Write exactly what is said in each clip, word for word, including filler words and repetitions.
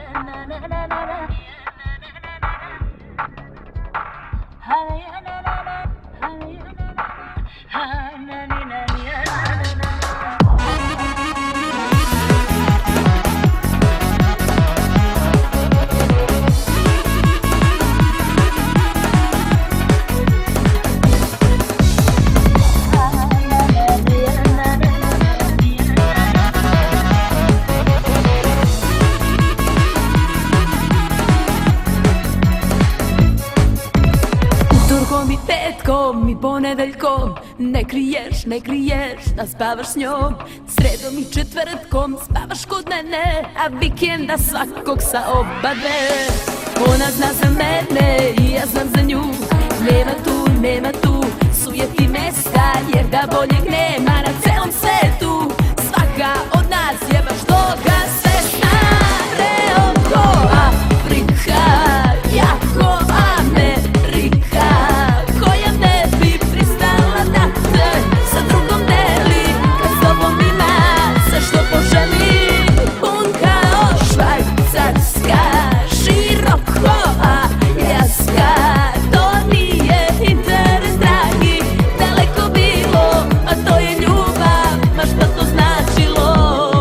Petkom i ponedeljkom ne kriješ, ne kriješ da spavaš s njom. Sredom i četvrtkom spavaš kod mene, a vikenda svakog sa oba dve. Ona zna za mene i ja znam za nju. Nema tu, nema tu sujeti mesta, jer da boljeg nema na celom svetu. Svaka od nas je baš toga svesna. Reoko Afrika, jako Amerika, koja ne bi pristala da te sa drugom deli, kad s tobom ima sve što poželi. Pun kao Švajcarska, široko, a jaska. To nije interes dragi, daleko bilo, a to je ljubav, ma šta to značilo.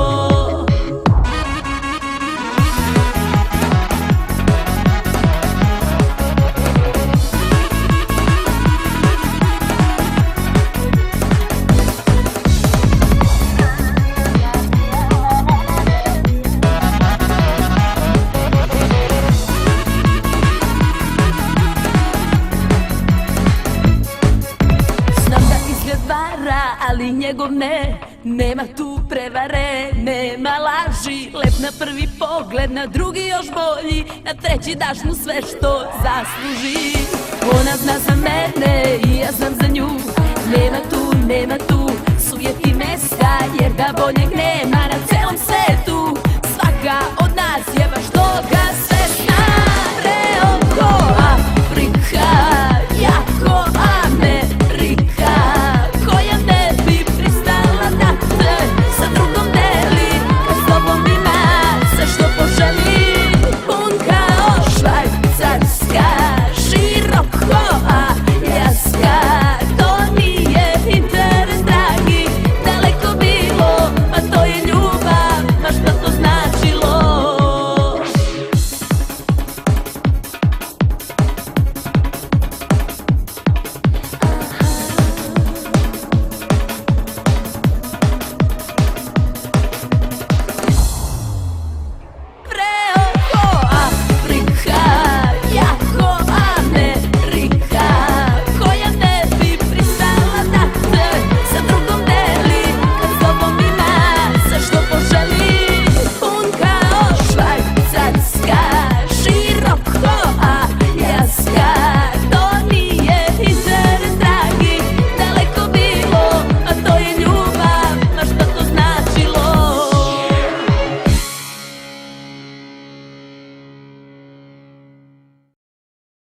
Ali njegov ne, nema tu prevare, nema laži. Lep na prvi pogled, na drugi još bolji, na treći daš mu sve što zasluži. Ona zna za mene i ja znam za nju. Nema tu, nema tu sujeti mesta, jer da boljeg nema na celom